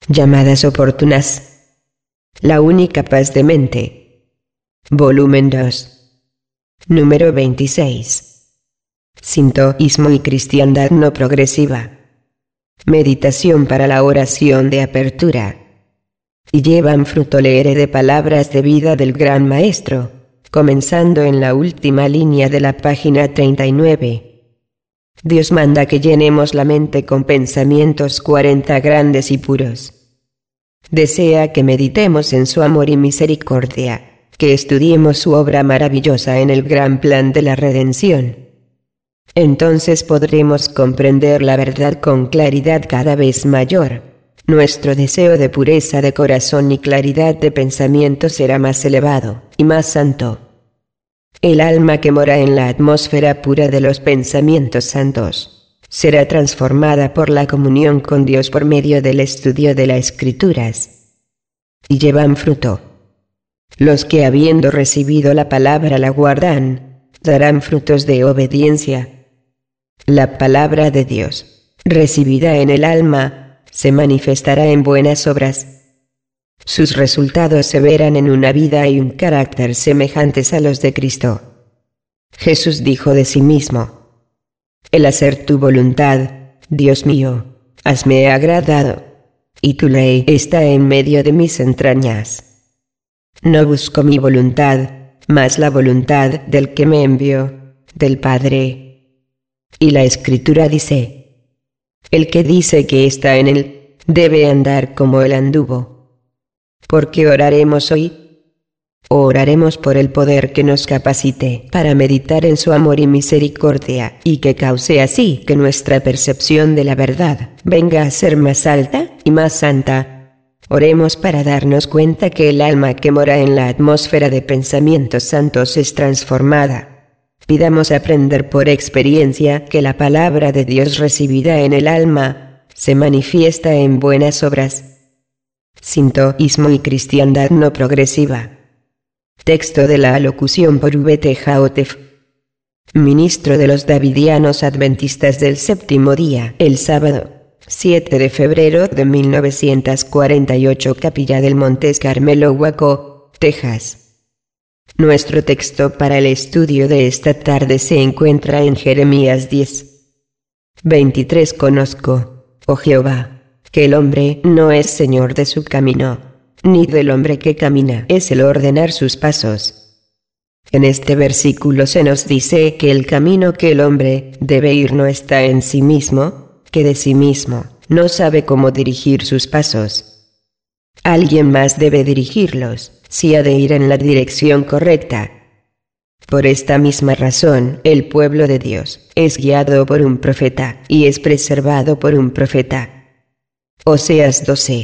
Llamadas oportunas. La única paz de mente. Volumen 2. Número 26. Sintoísmo y cristiandad no progresiva. Meditación para la oración de apertura. Y llevan fruto leeré de palabras de vida del Gran Maestro, comenzando en la última línea de la página 39. Dios manda que llenemos la mente con pensamientos 40 grandes y puros. Desea que meditemos en su amor y misericordia, que estudiemos su obra maravillosa en el gran plan de la redención. Entonces podremos comprender la verdad con claridad cada vez mayor. Nuestro deseo de pureza de corazón y claridad de pensamiento será más elevado y más santo. El alma que mora en la atmósfera pura de los pensamientos santos será transformada por la comunión con Dios por medio del estudio de las Escrituras. Y llevan fruto. Los que habiendo recibido la palabra la guardan, darán frutos de obediencia. La palabra de Dios, recibida en el alma, se manifestará en buenas obras. Sus resultados se verán en una vida y un carácter semejantes a los de Cristo. Jesús dijo de sí mismo: el hacer tu voluntad, Dios mío, hazme agradado, y tu ley está en medio de mis entrañas. No busco mi voluntad, mas la voluntad del que me envió, del Padre. Y la Escritura dice: el que dice que está en él, debe andar como él anduvo. ¿Por qué oraremos hoy? Oraremos por el poder que nos capacite para meditar en su amor y misericordia, y que cause así que nuestra percepción de la verdad venga a ser más alta y más santa. Oremos para darnos cuenta que el alma que mora en la atmósfera de pensamientos santos es transformada. Pidamos aprender por experiencia que la palabra de Dios recibida en el alma se manifiesta en buenas obras. Sintoísmo y cristiandad no progresiva. Texto de la alocución por V.T. Jaotef, ministro de los Davidianos Adventistas del Séptimo Día, el sábado 7 de febrero de 1948, Capilla del Monte Carmelo, Waco, Texas. Nuestro texto para el estudio de esta tarde se encuentra en Jeremías 10:23. Conozco, oh Jehová, que el hombre no es señor de su camino, ni del hombre que camina es el ordenar sus pasos. En este versículo se nos dice que el camino que el hombre debe ir no está en sí mismo, que de sí mismo no sabe cómo dirigir sus pasos. Alguien más debe dirigirlos, si ha de ir en la dirección correcta. Por esta misma razón, el pueblo de Dios es guiado por un profeta y es preservado por un profeta. Oseas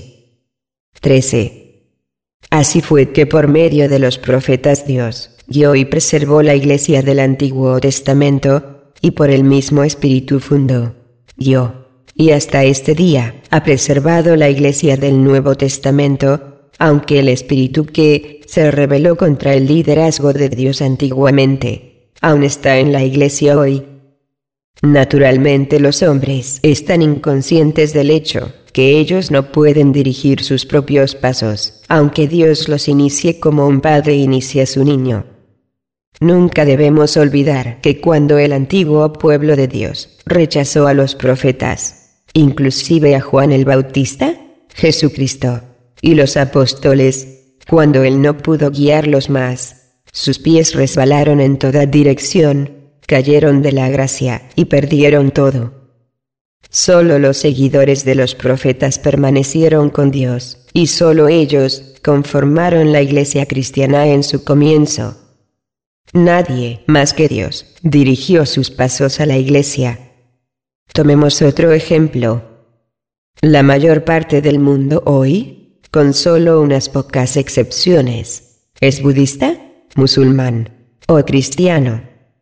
12:13. Así fue que por medio de los profetas Dios guió y preservó la iglesia del Antiguo Testamento, y por el mismo Espíritu fundó, guió, y hasta este día ha preservado la iglesia del Nuevo Testamento, aunque el Espíritu que se rebeló contra el liderazgo de Dios antiguamente aún está en la iglesia hoy. Naturalmente los hombres están inconscientes del hecho que ellos no pueden dirigir sus propios pasos, aunque Dios los inicie como un padre inicia a su niño. Nunca debemos olvidar que cuando el antiguo pueblo de Dios rechazó a los profetas, inclusive a Juan el Bautista, Jesucristo, y los apóstoles, cuando él no pudo guiarlos más, sus pies resbalaron en toda dirección, cayeron de la gracia y perdieron todo. Solo los seguidores de los profetas permanecieron con Dios, y solo ellos conformaron la iglesia cristiana en su comienzo. Nadie más que Dios dirigió sus pasos a la iglesia. Tomemos otro ejemplo. La mayor parte del mundo hoy, con solo unas pocas excepciones, es budista, musulmán o cristiano.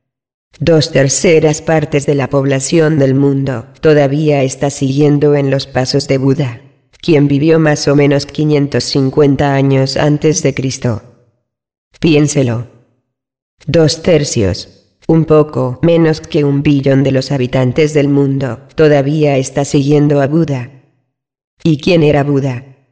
2/3 partes de la población del mundo todavía está siguiendo en los pasos de Buda, quien vivió más o menos 550 años antes de Cristo. Piénselo. 2/3, un poco menos que 1 billón de los habitantes del mundo todavía está siguiendo a Buda. ¿Y quién era Buda?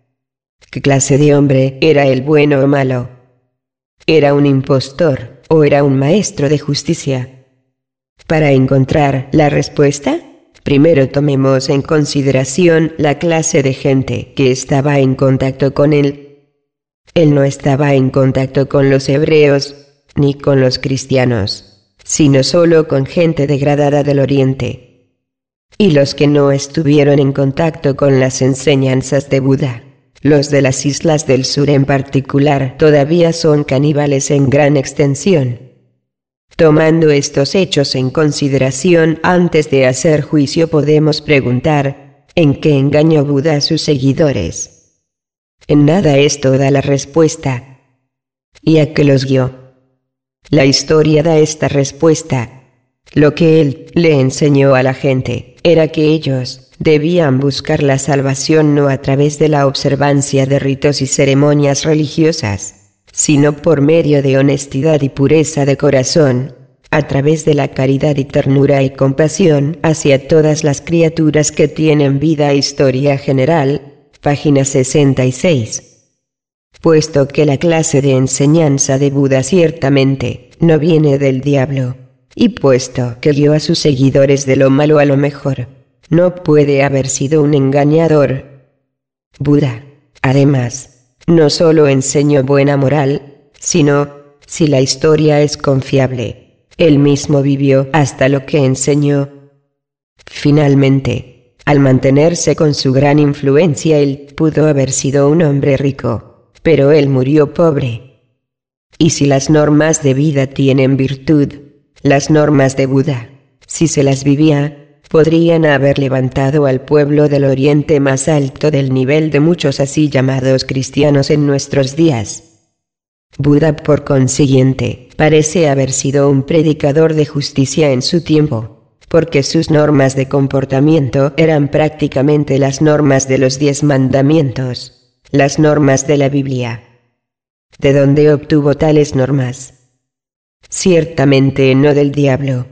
¿Qué clase de hombre era el bueno o malo? ¿Era un impostor o era un maestro de justicia? Para encontrar la respuesta, primero tomemos en consideración la clase de gente que estaba en contacto con él. Él no estaba en contacto con los hebreos, ni con los cristianos, sino solo con gente degradada del Oriente. Y los que no estuvieron en contacto con las enseñanzas de Buda, los de las islas del sur en particular, todavía son caníbales en gran extensión. Tomando estos hechos en consideración, antes de hacer juicio podemos preguntar, ¿en qué engañó Buda a sus seguidores? En nada esto da la respuesta. ¿Y a qué los guió? La historia da esta respuesta. Lo que él le enseñó a la gente era que ellos debían buscar la salvación no a través de la observancia de ritos y ceremonias religiosas, sino por medio de honestidad y pureza de corazón, a través de la caridad y ternura y compasión hacia todas las criaturas que tienen vida. Historia general, página 66. Puesto que la clase de enseñanza de Buda ciertamente no viene del diablo, y puesto que guió a sus seguidores de lo malo a lo mejor, no puede haber sido un engañador. Buda, además, no solo enseñó buena moral, sino, si la historia es confiable, él mismo vivió hasta lo que enseñó. Finalmente, al mantenerse con su gran influencia, él pudo haber sido un hombre rico, pero él murió pobre. Y si las normas de vida tienen virtud, las normas de Buda, si se las vivía, podrían haber levantado al pueblo del Oriente más alto del nivel de muchos así llamados cristianos en nuestros días. Buda, por consiguiente, parece haber sido un predicador de justicia en su tiempo, porque sus normas de comportamiento eran prácticamente las normas de los 10 mandamientos, las normas de la Biblia. ¿De dónde obtuvo tales normas? Ciertamente no del diablo.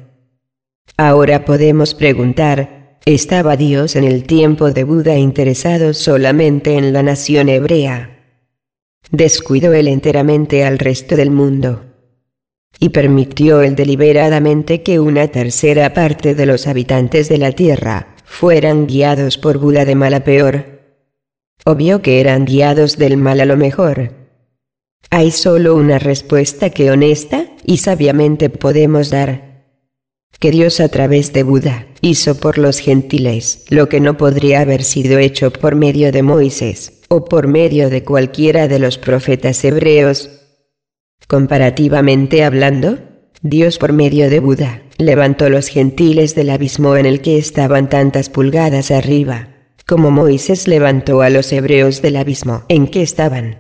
Ahora podemos preguntar, ¿estaba Dios en el tiempo de Buda interesado solamente en la nación hebrea? ¿Descuidó él enteramente al resto del mundo? ¿Y permitió él deliberadamente que una tercera parte de los habitantes de la tierra fueran guiados por Buda de mal a peor? Obvio que eran guiados del mal a lo mejor. Hay solo una respuesta que honesta y sabiamente podemos dar. Que Dios a través de Buda hizo por los gentiles lo que no podría haber sido hecho por medio de Moisés o por medio de cualquiera de los profetas hebreos. Comparativamente hablando, Dios por medio de Buda levantó los gentiles del abismo en el que estaban tantas pulgadas arriba, como Moisés levantó a los hebreos del abismo en que estaban.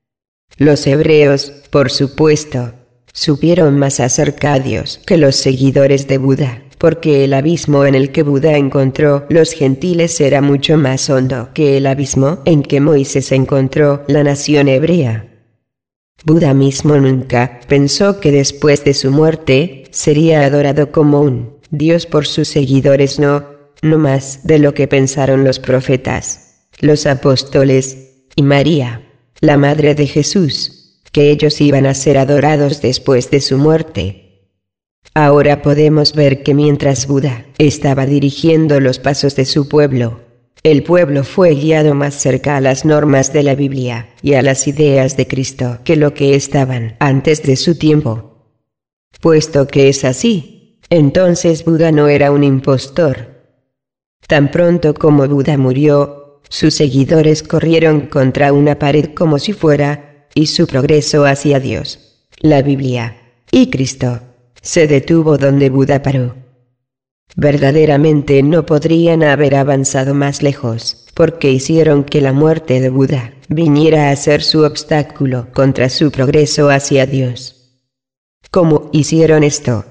Los hebreos, por supuesto, supieron más acerca a Dios que los seguidores de Buda, porque el abismo en el que Buda encontró los gentiles era mucho más hondo que el abismo en que Moisés encontró la nación hebrea. Buda mismo nunca pensó que después de su muerte sería adorado como un Dios por sus seguidores, no más de lo que pensaron los profetas, los apóstoles y María, la madre de Jesús, que ellos iban a ser adorados después de su muerte. Ahora podemos ver que mientras Buda estaba dirigiendo los pasos de su pueblo, el pueblo fue guiado más cerca a las normas de la Biblia y a las ideas de Cristo que lo que estaban antes de su tiempo. Puesto que es así, entonces Buda no era un impostor. Tan pronto como Buda murió, sus seguidores corrieron contra una pared como si fuera y su progreso hacia Dios, la Biblia y Cristo se detuvo donde Buda paró. Verdaderamente no podrían haber avanzado más lejos, porque hicieron que la muerte de Buda viniera a ser su obstáculo contra su progreso hacia Dios. ¿Cómo hicieron esto?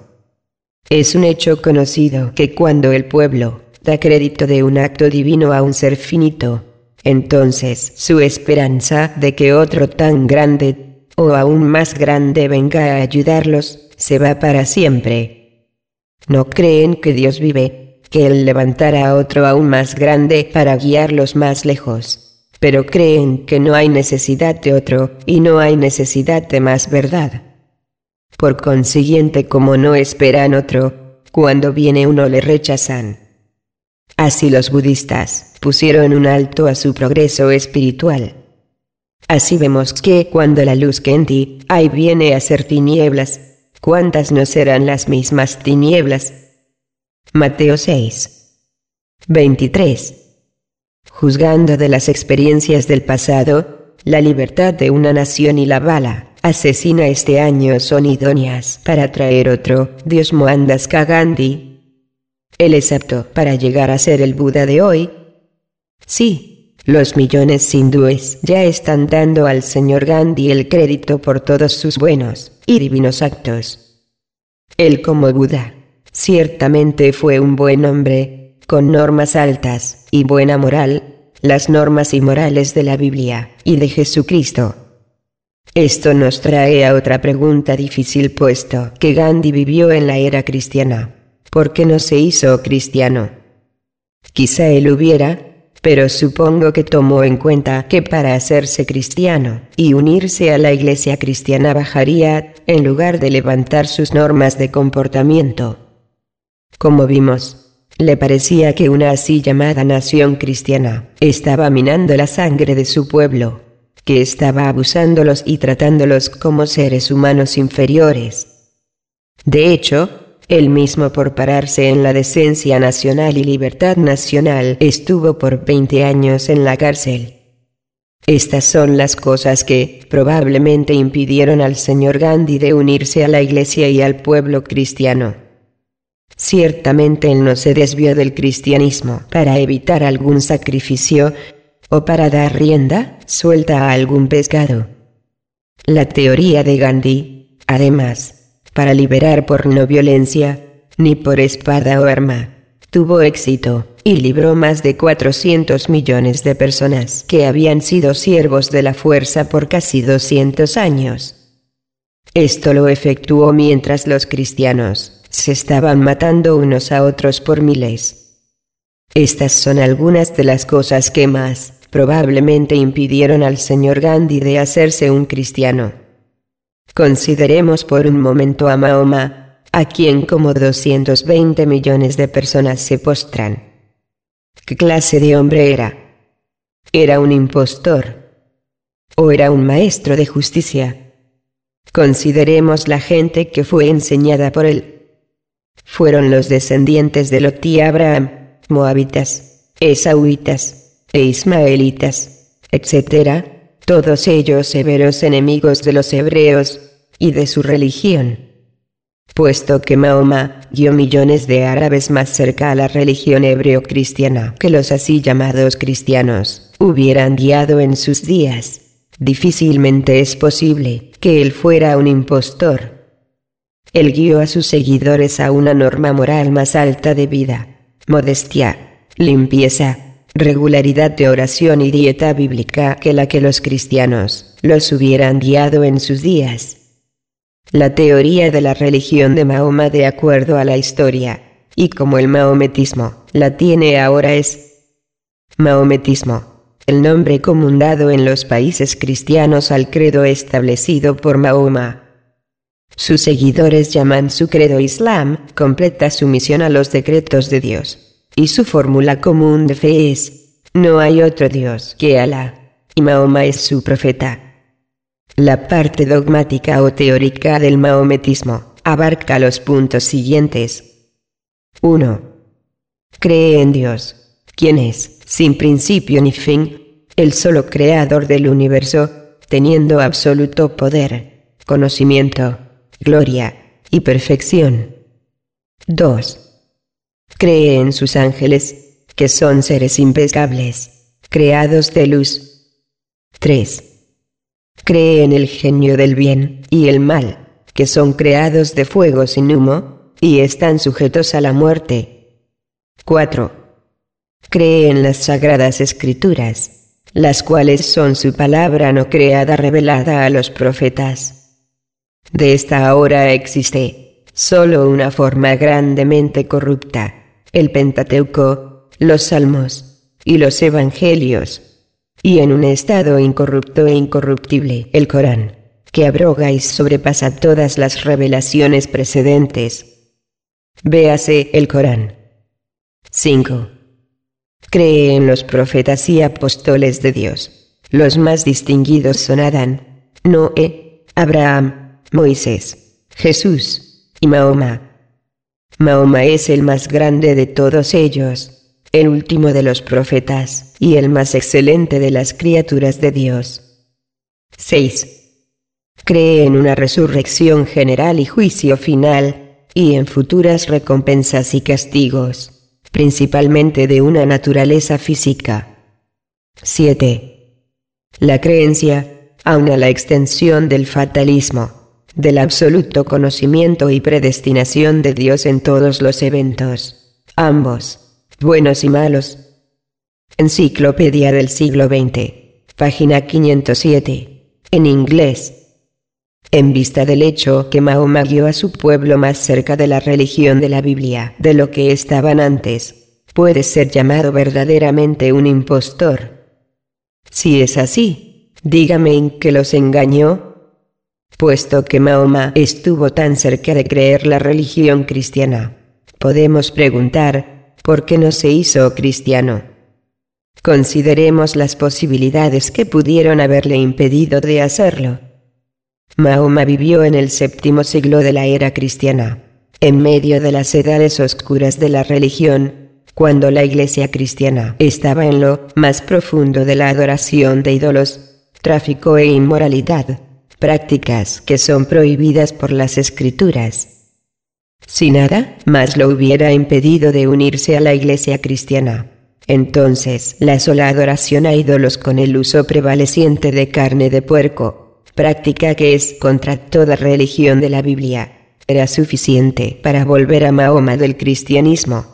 Es un hecho conocido que cuando el pueblo da crédito de un acto divino a un ser finito, entonces su esperanza de que otro tan grande o aún más grande venga a ayudarlos se va para siempre. No creen que Dios vive, que Él levantará a otro aún más grande para guiarlos más lejos, pero creen que no hay necesidad de otro, y no hay necesidad de más verdad. Por consiguiente, como no esperan otro, cuando viene uno le rechazan. Así los budistas pusieron un alto a su progreso espiritual. Así vemos que cuando la luz que en ti hay viene a ser tinieblas, ¿cuántas no serán las mismas tinieblas? Mateo 6:23. Juzgando de las experiencias del pasado, la libertad de una nación y la bala asesina este año son idóneas para traer otro Dios Mohandas Gandhi. ¿Él es apto para llegar a ser el Buda de hoy? Sí, los millones hindúes ya están dando al señor Gandhi el crédito por todos sus buenos y divinos actos. Él como Buda, ciertamente fue un buen hombre, con normas altas y buena moral, las normas y morales de la Biblia y de Jesucristo. Esto nos trae a otra pregunta difícil, puesto que Gandhi vivió en la era cristiana. ¿Por qué no se hizo cristiano? Quizá él hubiera, pero supongo que tomó en cuenta que para hacerse cristiano y unirse a la iglesia cristiana bajaría, en lugar de levantar sus normas de comportamiento. Como vimos, le parecía que una así llamada nación cristiana estaba minando la sangre de su pueblo, que estaba abusándolos y tratándolos como seres humanos inferiores. De hecho, él mismo, por pararse en la decencia nacional y libertad nacional, estuvo por 20 años en la cárcel. Estas son las cosas que probablemente impidieron al señor Gandhi de unirse a la iglesia y al pueblo cristiano. Ciertamente él no se desvió del cristianismo para evitar algún sacrificio o para dar rienda suelta a algún pecado. La teoría de Gandhi, además, para liberar por no violencia, ni por espada o arma, tuvo éxito, y libró más de 400 millones de personas que habían sido siervos de la fuerza por casi 200 años. Esto lo efectuó mientras los cristianos se estaban matando unos a otros por miles. Estas son algunas de las cosas que más probablemente impidieron al señor Gandhi de hacerse un cristiano. Consideremos por un momento a Mahoma, a quien como 220 millones de personas se postran. ¿Qué clase de hombre era? ¿Era un impostor? ¿O era un maestro de justicia? Consideremos la gente que fue enseñada por él. Fueron los descendientes de Lot y Abraham, moabitas, esauitas, e ismaelitas, etc., todos ellos severos enemigos de los hebreos y de su religión. Puesto que Mahoma guió millones de árabes más cerca a la religión hebreo-cristiana que los así llamados cristianos hubieran guiado en sus días, difícilmente es posible que él fuera un impostor. Él guió a sus seguidores a una norma moral más alta de vida, modestia, limpieza, regularidad de oración y dieta bíblica que la que los cristianos los hubieran guiado en sus días. La teoría de la religión de Mahoma, de acuerdo a la historia, y como el maometismo la tiene ahora, es maometismo, el nombre común dado en los países cristianos al credo establecido por Mahoma. Sus seguidores llaman su credo Islam, completa sumisión a los decretos de Dios. Y su fórmula común de fe es: no hay otro Dios que Alá, y Mahoma es su profeta. La parte dogmática o teórica del maometismo abarca los puntos siguientes. 1. Cree en Dios, quien es, sin principio ni fin, el solo creador del universo, teniendo absoluto poder, conocimiento, gloria y perfección. 2. Cree en sus ángeles, que son seres impecables, creados de luz. 3. Cree en el genio del bien y el mal, que son creados de fuego sin humo, y están sujetos a la muerte. 4. Cree en las sagradas escrituras, las cuales son su palabra no creada revelada a los profetas. De esta ahora existe solo una forma grandemente corrupta: el Pentateuco, los Salmos y los Evangelios. y en un estado incorrupto e incorruptible, el Corán, que abroga y sobrepasa todas las revelaciones precedentes. Véase el Corán. 5. Cree en los profetas y apóstoles de Dios. Los más distinguidos son Adán, Noé, Abraham, Moisés, Jesús y Mahoma. Mahoma es el más grande de todos ellos, el último de los profetas y el más excelente de las criaturas de Dios. 6. Cree en una resurrección general y juicio final, y en futuras recompensas y castigos, principalmente de una naturaleza física. 7. La creencia, aun a la extensión del fatalismo, del absoluto conocimiento y predestinación de Dios en todos los eventos, ambos, buenos y malos. Enciclopedia del siglo XX, página 507, en inglés. En vista del hecho que Mahoma guió a su pueblo más cerca de la religión de la Biblia de lo que estaban antes, puede ser llamado verdaderamente un impostor. Si es así, dígame en qué los engañó. Puesto que Mahoma estuvo tan cerca de creer la religión cristiana, podemos preguntar, ¿por qué no se hizo cristiano? Consideremos las posibilidades que pudieron haberle impedido de hacerlo. Mahoma vivió en el séptimo siglo de la era cristiana, en medio de las edades oscuras de la religión, cuando la Iglesia cristiana estaba en lo más profundo de la adoración de ídolos, tráfico e inmoralidad, prácticas que son prohibidas por las Escrituras. Si nada más lo hubiera impedido de unirse a la Iglesia cristiana, entonces la sola adoración a ídolos con el uso prevaleciente de carne de puerco, práctica que es contra toda religión de la Biblia, era suficiente para volver a Mahoma del cristianismo.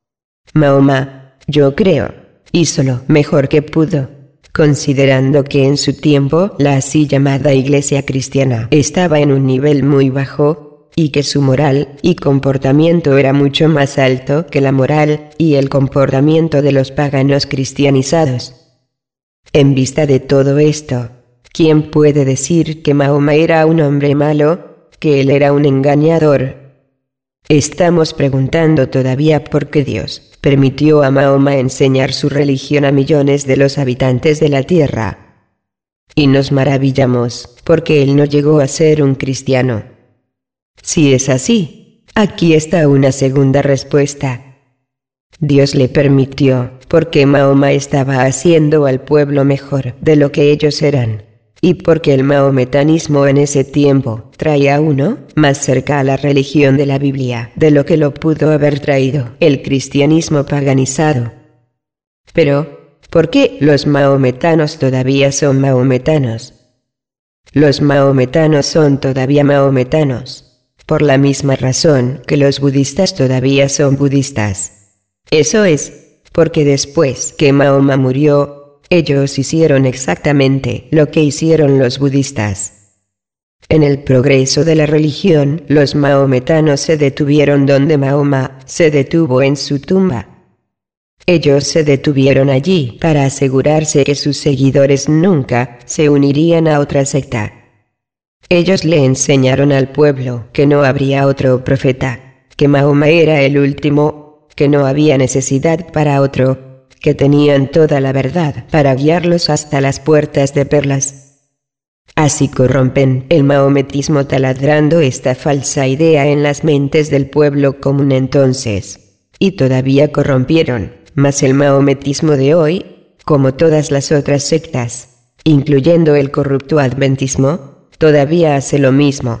Mahoma, yo creo, hizo lo mejor que pudo, considerando que en su tiempo la así llamada Iglesia cristiana estaba en un nivel muy bajo, y que su moral y comportamiento era mucho más alto que la moral y el comportamiento de los paganos cristianizados. En vista de todo esto, ¿quién puede decir que Mahoma era un hombre malo, que él era un engañador? Estamos preguntando todavía por qué Dios permitió a Mahoma enseñar su religión a millones de los habitantes de la tierra. Y nos maravillamos, porque él no llegó a ser un cristiano. Si es así, aquí está una segunda respuesta. Dios le permitió, porque Mahoma estaba haciendo al pueblo mejor de lo que ellos eran, y porque el mahometanismo en ese tiempo traía a uno más cerca a la religión de la Biblia de lo que lo pudo haber traído el cristianismo paganizado. Pero, ¿por qué los mahometanos todavía son mahometanos? Los mahometanos son todavía mahometanos, por la misma razón que los budistas todavía son budistas. Eso es, porque después que Mahoma murió, ellos hicieron exactamente lo que hicieron los budistas. En el progreso de la religión, los mahometanos se detuvieron donde Mahoma se detuvo en su tumba. Ellos se detuvieron allí para asegurarse que sus seguidores nunca se unirían a otra secta. Ellos le enseñaron al pueblo que no habría otro profeta, que Mahoma era el último, que no había necesidad para otro, que tenían toda la verdad para guiarlos hasta las puertas de perlas. Así corrompen el mahometismo taladrando esta falsa idea en las mentes del pueblo común entonces, y todavía corrompieron más el mahometismo de hoy, como todas las otras sectas, incluyendo el corrupto adventismo, todavía hace lo mismo.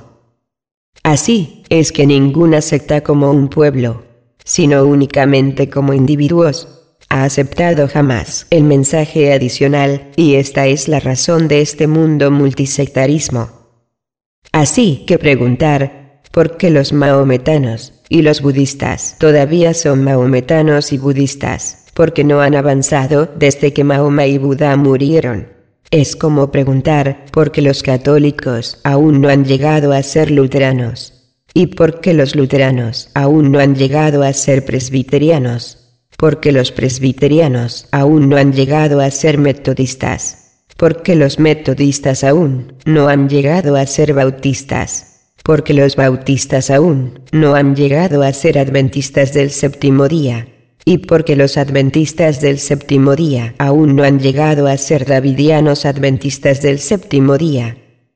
Así es que ninguna secta como un pueblo, sino únicamente como individuos, ha aceptado jamás el mensaje adicional, y esta es la razón de este mundo multisectarismo. Así que preguntar, ¿por qué los mahometanos y los budistas todavía son mahometanos y budistas, porque no han avanzado desde que Mahoma y Buda murieron? Es como preguntar, ¿por qué los católicos aún no han llegado a ser luteranos? ¿Y por qué los luteranos aún no han llegado a ser presbiterianos? porque los presbiterianos aún no han llegado a ser metodistas, porque los metodistas aún no han llegado a ser bautistas, porque los bautistas aún no han llegado a ser adventistas del séptimo día, y porque los adventistas del séptimo día aún no han llegado a ser davidianos adventistas del séptimo día.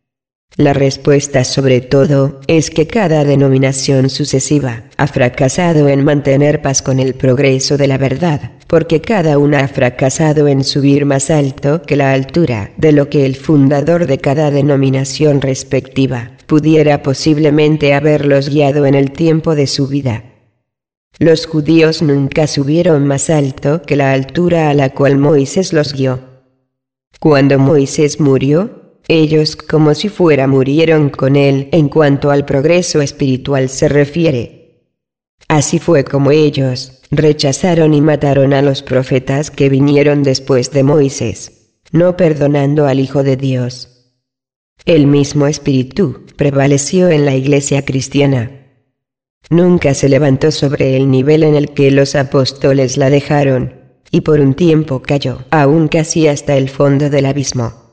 La respuesta sobre todo es que cada denominación sucesiva ha fracasado en mantener paz con el progreso de la verdad, porque cada una ha fracasado en subir más alto que la altura de lo que el fundador de cada denominación respectiva pudiera posiblemente haberlos guiado en el tiempo de su vida. Los judíos nunca subieron más alto que la altura a la cual Moisés los guió. Cuando Moisés murió, ellos como si fuera murieron con él en cuanto al progreso espiritual se refiere. Así fue como ellos rechazaron y mataron a los profetas que vinieron después de Moisés, no perdonando al Hijo de Dios. El mismo espíritu prevaleció en la iglesia cristiana. Nunca se levantó sobre el nivel en el que los apóstoles la dejaron, y por un tiempo cayó, aún casi hasta el fondo del abismo.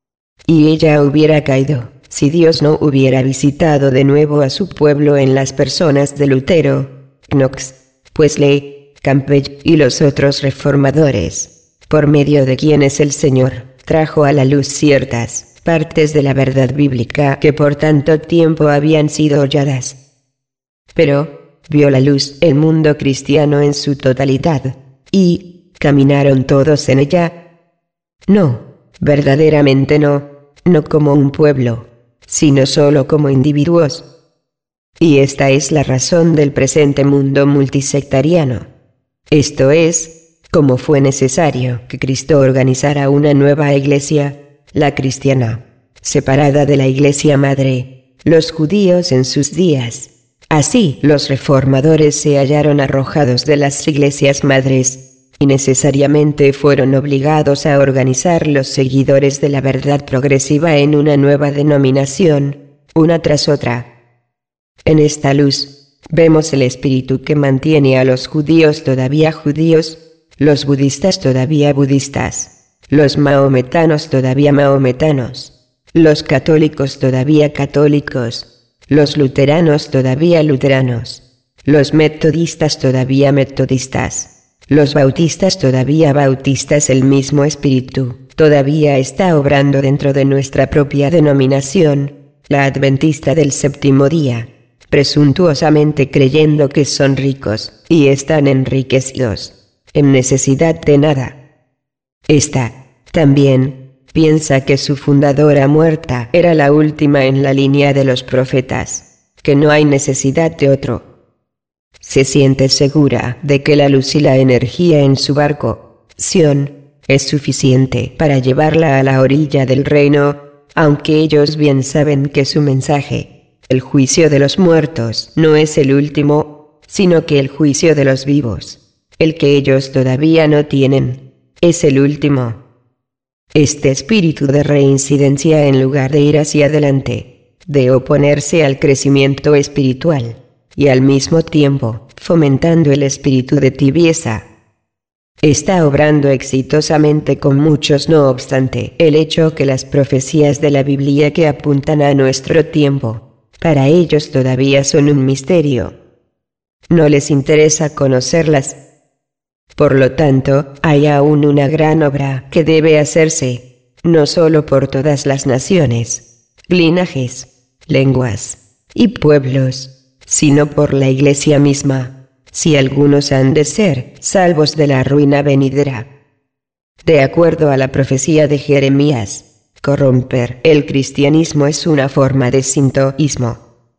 Y ella hubiera caído, si Dios no hubiera visitado de nuevo a su pueblo en las personas de Lutero, Knox, Wesley, Campbell y los otros reformadores, por medio de quienes el Señor trajo a la luz ciertas partes de la verdad bíblica que por tanto tiempo habían sido holladas. Pero vio la luz el mundo cristiano en su totalidad, y ¿caminaron todos en ella? No, verdaderamente no como un pueblo, sino solo como individuos. Y esta es la razón del presente mundo multisectariano. Esto es, como fue necesario que Cristo organizara una nueva iglesia, la cristiana, separada de la iglesia madre, los judíos en sus días. Así los reformadores se hallaron arrojados de las iglesias madres, y necesariamente fueron obligados a organizar los seguidores de la verdad progresiva en una nueva denominación, una tras otra. En esta luz, vemos el espíritu que mantiene a los judíos todavía judíos, los budistas todavía budistas, los mahometanos todavía mahometanos, los católicos todavía católicos, los luteranos todavía luteranos, los metodistas todavía metodistas, los bautistas todavía bautistas. El mismo espíritu todavía está obrando dentro de nuestra propia denominación, la adventista del séptimo día, presuntuosamente creyendo que son ricos y están enriquecidos, en necesidad de nada. Esta, también, piensa que su fundadora muerta era la última en la línea de los profetas, que no hay necesidad de otro. Se siente segura de que la luz y la energía en su barco, Sion, es suficiente para llevarla a la orilla del reino, aunque ellos bien saben que su mensaje, el juicio de los muertos, no es el último, sino que el juicio de los vivos, el que ellos todavía no tienen, es el último. Este espíritu de reincidencia, en lugar de ir hacia adelante, de oponerse al crecimiento espiritual, y al mismo tiempo fomentando el espíritu de tibieza, está obrando exitosamente con muchos. No obstante, el hecho que las profecías de la Biblia que apuntan a nuestro tiempo, para ellos todavía son un misterio. No les interesa conocerlas. Por lo tanto, hay aún una gran obra que debe hacerse, no solo por todas las naciones, linajes, lenguas y pueblos, sino por la iglesia misma, si algunos han de ser salvos de la ruina venidera. De acuerdo a la profecía de Jeremías, corromper el cristianismo es una forma de sintoísmo.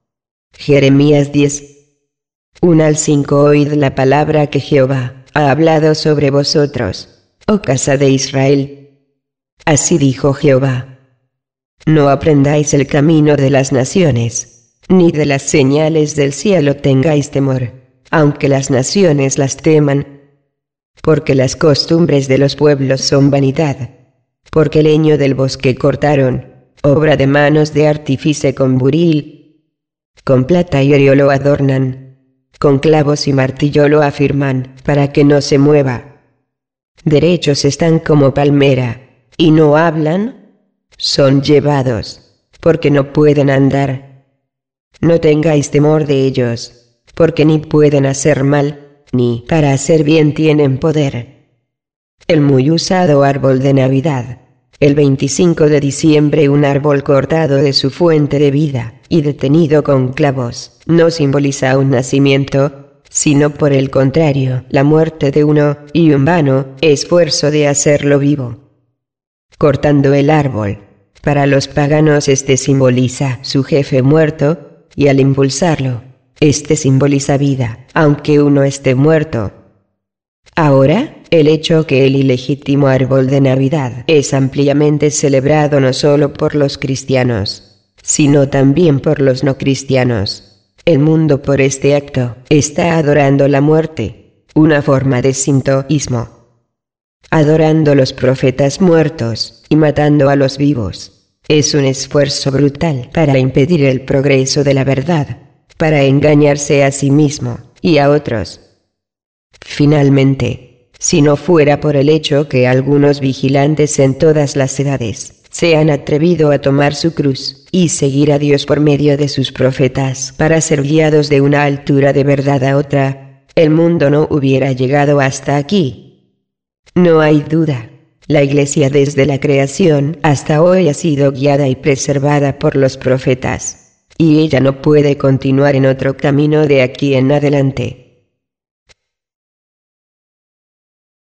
Jeremías 10, 1 al 5. Oíd la palabra que Jehová ha hablado sobre vosotros, oh casa de Israel. Así dijo Jehová: no aprendáis el camino de las naciones, ni de las señales del cielo tengáis temor, aunque las naciones las teman. Porque las costumbres de los pueblos son vanidad, porque leño del bosque cortaron, obra de manos de artífice con buril, con plata y oro lo adornan, con clavos y martillo lo afirman, para que no se mueva. Derechos están como palmera, y no hablan, son llevados, porque no pueden andar. No tengáis temor de ellos, porque ni pueden hacer mal, ni para hacer bien tienen poder. El muy usado árbol de Navidad. El 25 de diciembre un árbol cortado de su fuente de vida, y detenido con clavos, no simboliza un nacimiento, sino por el contrario, la muerte de uno, y un vano esfuerzo de hacerlo vivo. Cortando el árbol, para los paganos este simboliza su jefe muerto, y al impulsarlo, este simboliza vida, aunque uno esté muerto. Ahora, el hecho que el ilegítimo árbol de Navidad es ampliamente celebrado no solo por los cristianos, sino también por los no cristianos. El mundo por este acto está adorando la muerte, una forma de sintoísmo. Adorando los profetas muertos y matando a los vivos. Es un esfuerzo brutal para impedir el progreso de la verdad, para engañarse a sí mismo y a otros. Finalmente, si no fuera por el hecho que algunos vigilantes en todas las edades se han atrevido a tomar su cruz y seguir a Dios por medio de sus profetas para ser guiados de una altura de verdad a otra, el mundo no hubiera llegado hasta aquí. No hay duda, la Iglesia desde la creación hasta hoy ha sido guiada y preservada por los profetas, y ella no puede continuar en otro camino de aquí en adelante.